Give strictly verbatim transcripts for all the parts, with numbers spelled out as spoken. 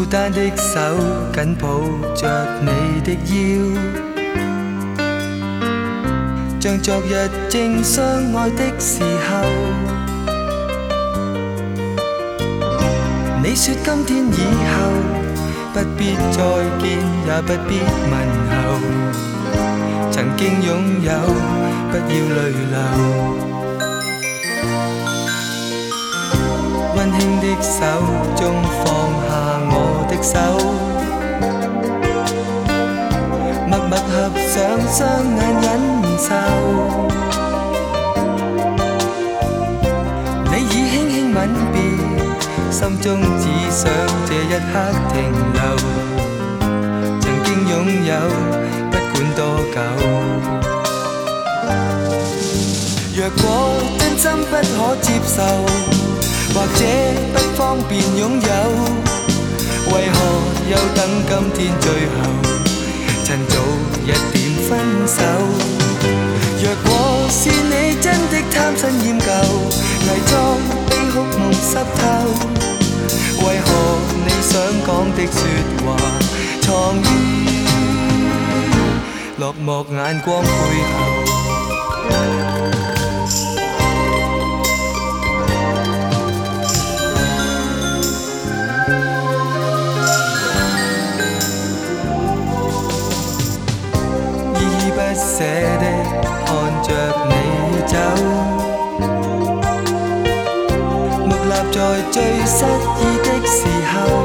單的手緊抱着你的腰，像昨日正相愛的時候。你說今天以後不必再見，也不必問候，曾經擁有不要淚流。溫馨的手中放下我的手，默默合上雙眼忍受。你已輕輕吻別，心中只想這一刻停留，曾經擁有不管多久。若果真心不可接受，或者不方便擁有，為何又等今天最後，趁早一點分手？若果是你真的貪新厭舊，偽裝悲哭夢濕透，為何你想講的說話，藏於落寞眼光背後？不捨的看着你走，木立在最失意的時候，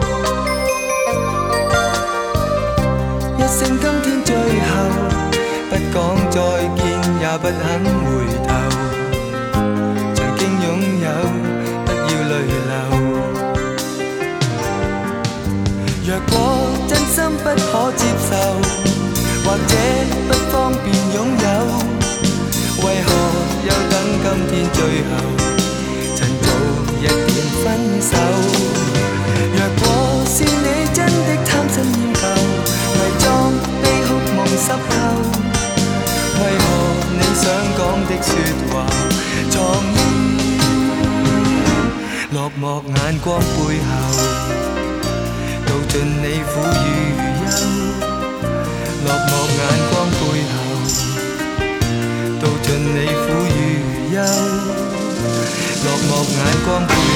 一聲今天最後，不講再見也不肯回頭，曾經擁有不要淚流。若果真心不可接受，或者不方便擁有，為何又等今天最後，趁早一點分手？若果是你真的貪新厭舊，偽裝悲哭夢濕透，為何你想講的說話，藏於落寞眼光背後，道盡你苦與憂。落寞眼光背後，道盡你苦與憂。落寞眼光背後。